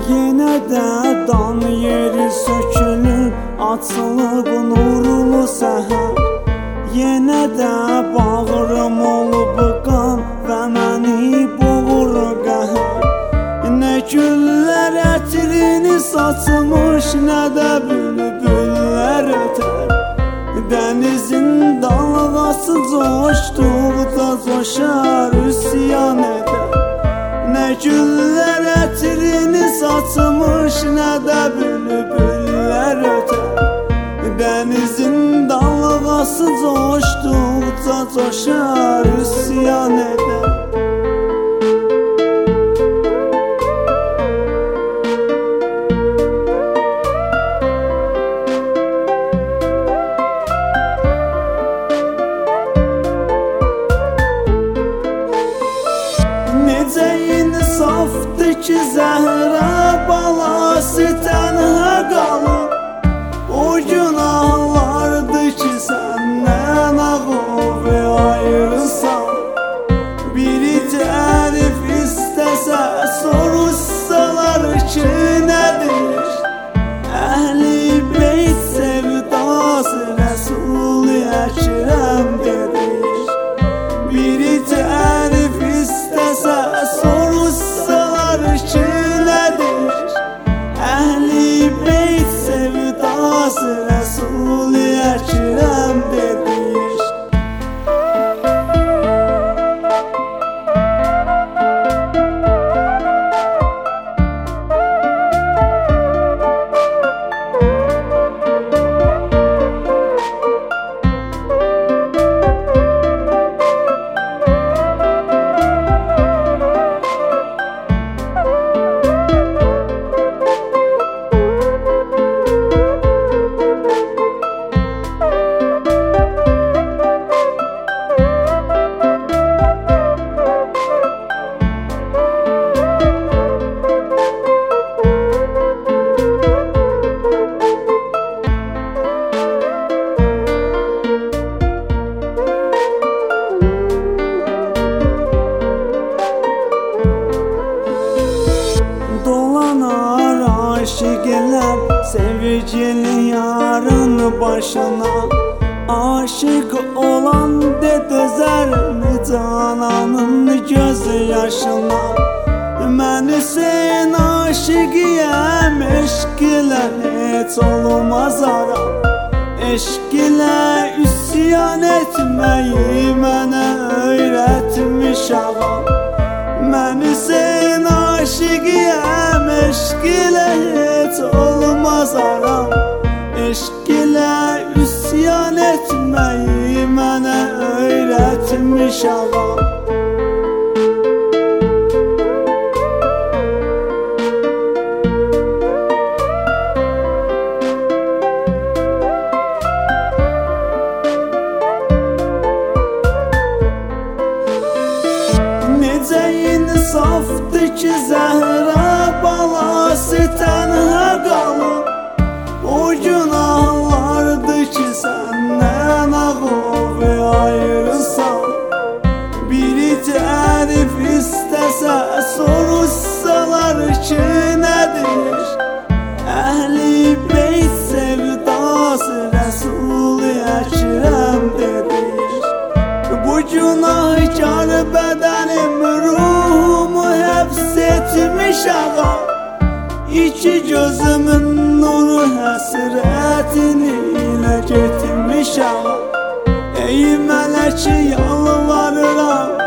Yenə də dan yeri sökülür, açılıb nurlu səhər. Yenə də bağrım olub qan və məni boğur qəhər. Nə güllər ətrini saçmış, nə də bülbüllər ötər. Dənizin dalğası coşduqca coşar, üsyan edər. Nə güllər ətrini saçmış, nə də bülbüllər ötər. Dənizin dalğası coşduqca coşar, üsyan edər. Necə insafdır ki, Zəhra balası tənha qalıb. O günahlardır ki, səndən ağıb ayrılsan. Biri tərif istəsə, soruşsalar ki, nədir? Əhl-i Beyt sevdası Rəsul-i Əkrəm dedir. Biri tərif istəsə, soruşsalar ki, nədir? Əhl-i Beyt sevdası Rəsul-i Əkrəm dedir. Dolanar aşıqlər sevgili yarın başına. Aşık olan de dözərmi cananın göz yaşına. Məni sen aşıqiyəm, eşq ilə heç olmaz aram. Eşq ilə üsyan etməyi mənə öyrətmiş ağam. Məni sen aşıqiyəm, eşq ilə heç olmaz aram. Eşq ilə üsyan etməyi mənə öyrətmiş ağam. Necə insafdır ki, Zəhra balası tənha qalıb. O günahlardır ki, səndən ağıb ayrılsan. Biri tərif istəsə, soruşsalar ki, nədir? Əhl-i Beyt sevdası Rəsul-i Əkrəm dedir. Bu günahkar bədənim ruhumu həbs etmiş ağam. İki gözümün nuru həsrətini ilə getmiş ağam. Ey mələk yalvarıram,